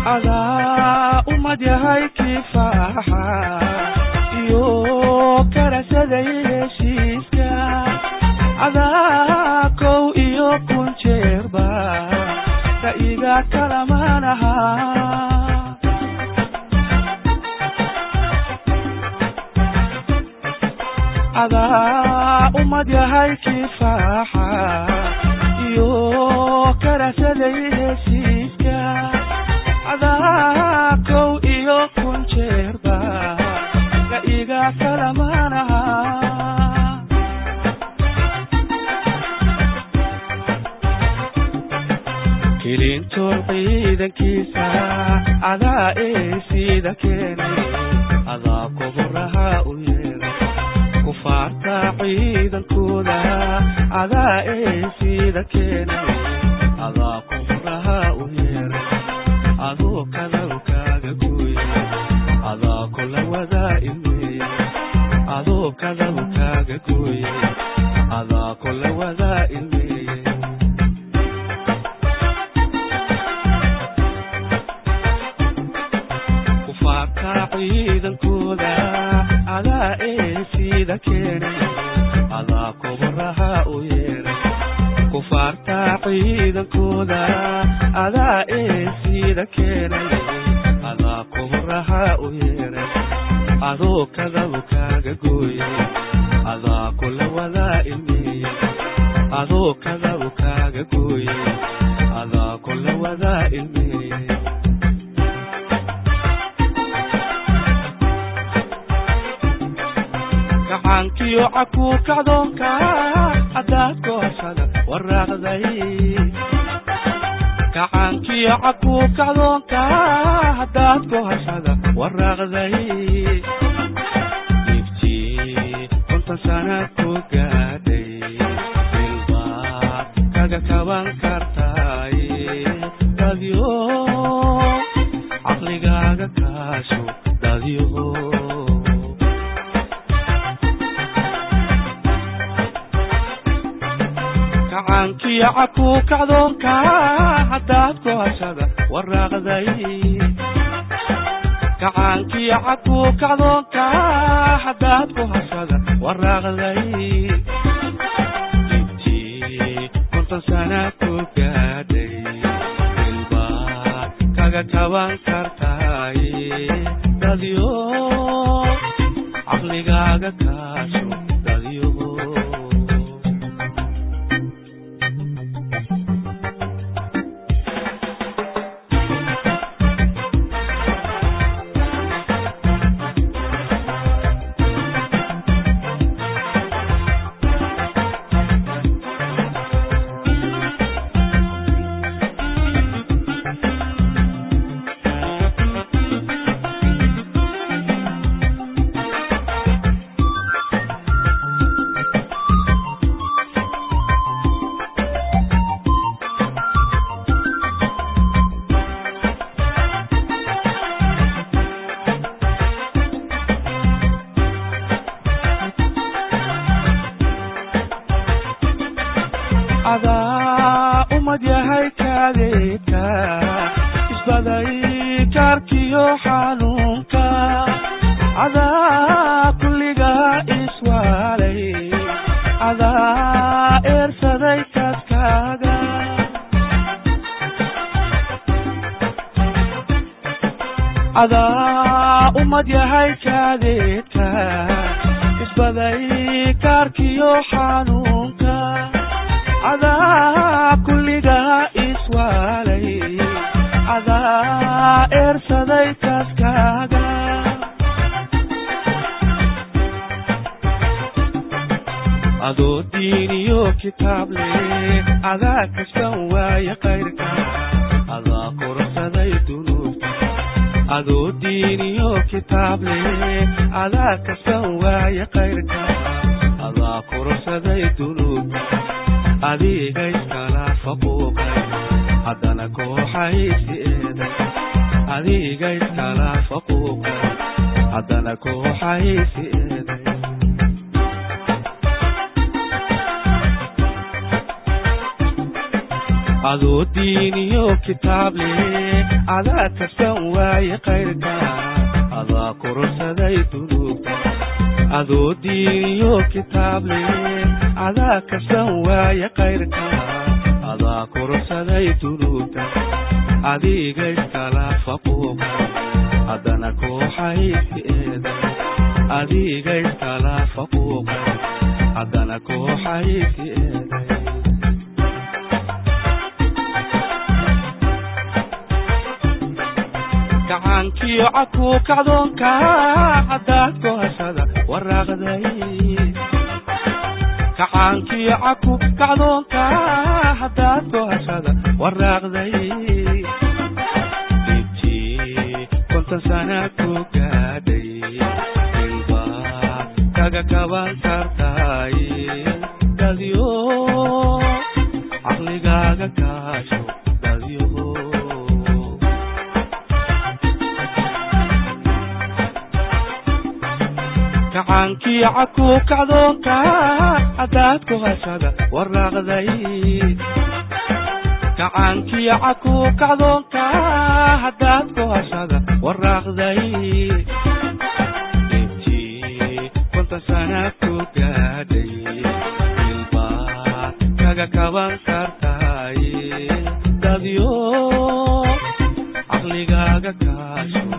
ada umad yahay kifaaxa iyo karasaday heshiiska ada kow iyo kun jeerba ka iga kalamanaha ada umad yahay kifaaxa iyo karasaday heshiiska ada kow iyo kun jeerba ka iga kalamanaha kilintoon ciidankiisa ada sida keenay ada kuburaha u yeelay kufaarta ciidankooda ada sida keenay ada kuburaha u yeelay adoo kadalkaaga gooyay ada kula wada ilmeeyay adoo kadalkaaga gooyay ada kula wada ilmeeyay kufaarta ciidankooda ada sida keenay ada kuburaha u yeelay kufaarta ciidankooda ada sida keenay ada kuburaha u yeelay adoo kadalkaaga gooyay ada kula wada ilmeeyay adoo kadalkaaga gooyay ada kula wada ilmeeyay gacankiyo caku kacdoonka hadaad kooxsada waraaqday gacankiyo caku kacdoonka hadaad kooxsada waraaqday iftii konton sana ku gaadhay ilbaad kaga kaban kartaay dadyo caqligaaga kaasho dadyo gacankiyo caku kacdoonka hadaad kooxsada waraaqday gacankiyo caku kacdoonka hadaad kooxsada waraaqday intii konton sana ku gaadhay ilbaad kaga kaban kartaay dadyo caqligaaga kaasho dadyo ada umad yahay kadeedka isbaday kaarkiyo xanuunka ada kulliga iswaalay ada eersaday kaskaaga ada umad yahay kadeedka isbaday kaarkiyo xanuunka ada kulliga iswaalay ada eersaday kaskaaga adoo diiniyo kitaab leh ada kasban waaye kayrka ada korsaday dunuubta adoo diiniyo kitaab leh ada kasban waaye kayrka ada korsaday dunuubta adiga iskala faquuqay haddana kooxaysi eeday adiga iskala faquuqay haddana kooxaysi eeday adoo diin iyo kitaab leh adaa kasban waaye khayrka adaa kororsaday dunuubta adoo diin iyo kitaab leh adaa kasban waaye khayrka adaa kororsaday dunuubta adiga iskala faquuqa haddana kooxaysi eeday adiga iskala faquuqa haddana kooxaysi eeday gacankiyo caku kacdoonka haddaad kohashada waraaqday gacankiyo caku kacdoonka haddaad kohashada waraaqday dibtii konton sana ku gaadhay ilbaad kaga kaban kartay dadyo caqligaaga kaasho dadyo gacankii caku kacdoonka haddaad kohashada waraaqday gacankii caku kacdoonka haddaad kohashada waraaqday intii konton sana ku gaadhay ilbaad kaga kaban kartay dadyo caqligaaga kaasho